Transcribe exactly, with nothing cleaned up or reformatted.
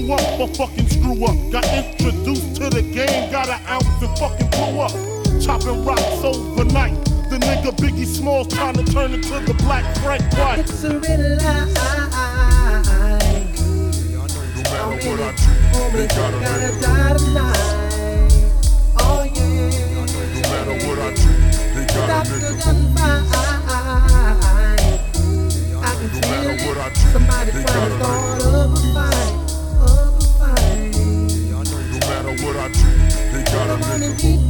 up or fucking screw up. Got introduced to the game, got an ounce and fucking blew up. Chopping rocks overnight. The nigga Biggie Smalls trying to turn into the Black Frank White. It's a real lie. No matter what I do, they gotta Gotta die tonight. Oh yeah. No matter what I do, they gotta Stop make the a gunfight. I can No feel matter it. what I do, Somebody they trying to gotta start up a fight. Up a fight. No matter what I do, they gotta Come on make and a keep